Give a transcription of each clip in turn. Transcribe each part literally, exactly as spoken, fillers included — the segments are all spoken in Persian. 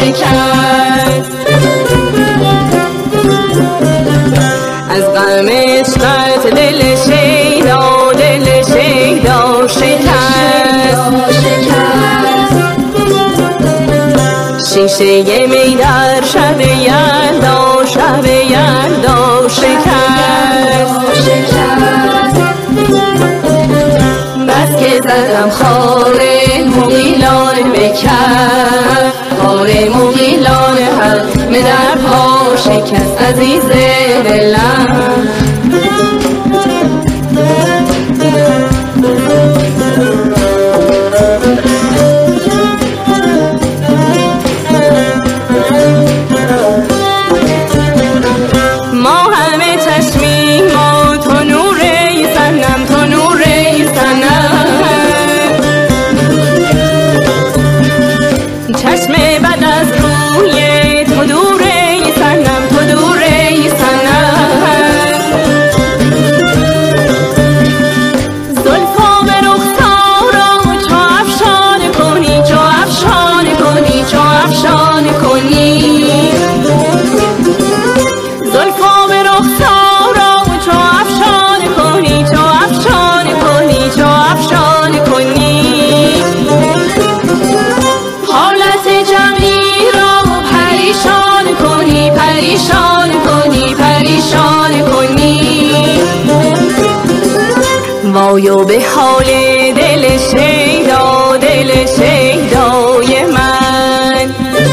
شکست. از غم عشقت دل شیدا دل شیدا شکست. شیشه می در شب یلدا شب یلدا شکست. بس که زدم خار مغیلان بکر، خار مغیلان حق می در پا شکست. عزیز دلم وایو به حال دل شیدا دل شیدای من،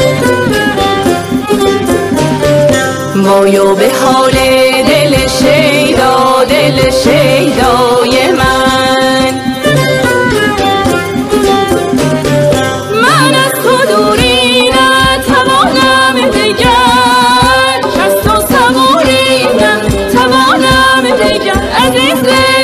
وایو به حال دل شیدا دل شیدای من. من از تو دوری نتوانم دگر، از تو صبوری نتوانم دگر. عزیز